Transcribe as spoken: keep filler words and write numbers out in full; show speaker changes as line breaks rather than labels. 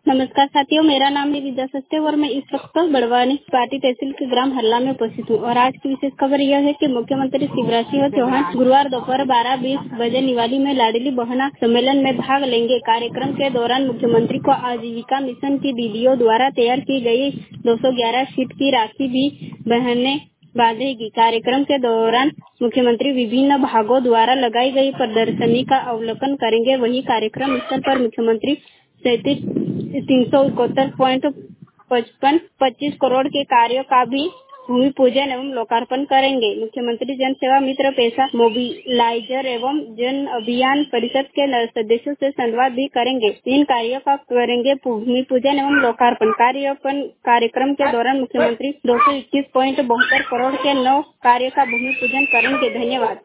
नमस्कार साथियों, मेरा नाम है विद्या सत्य और मैं इस वक्त बड़वानी पार्टी तहसील के ग्राम हल्ला में उपस्थित हूँ। और आज की विशेष खबर यह है कि मुख्यमंत्री शिवराज सिंह चौहान गुरुवार दोपहर बारह बीस बजे निवाली में लाडली बहना सम्मेलन में भाग लेंगे। कार्यक्रम के दौरान मुख्यमंत्री को आजीविका मिशन की दीदियों द्वारा तैयार की गई दो सौ ग्यारह शीट की राखी भी बहने बांधेगी। कार्यक्रम के दौरान मुख्यमंत्री विभिन्न भागों द्वारा लगाई गई प्रदर्शनी का अवलोकन करेंगे। वहीं कार्यक्रम स्थल पर मुख्यमंत्री सैतीस तीन सौ इकहत्तर पॉइंट पचपन पच्चीस करोड़ के कार्यों का भी भूमि पूजन एवं लोकार्पण करेंगे। मुख्यमंत्री जन सेवा मित्र पैसा मोबिलाइजर एवं जन अभियान परिषद के सदस्यों से संवाद भी करेंगे। इन कार्यों का करेंगे भूमि पूजन एवं लोकार्पण। कार्यार्पण कार्यक्रम के दौरान मुख्यमंत्री दो सौ इक्कीस पॉइंट बहत्तर करोड़ के नौ कार्य का भूमि पूजन करेंगे। धन्यवाद।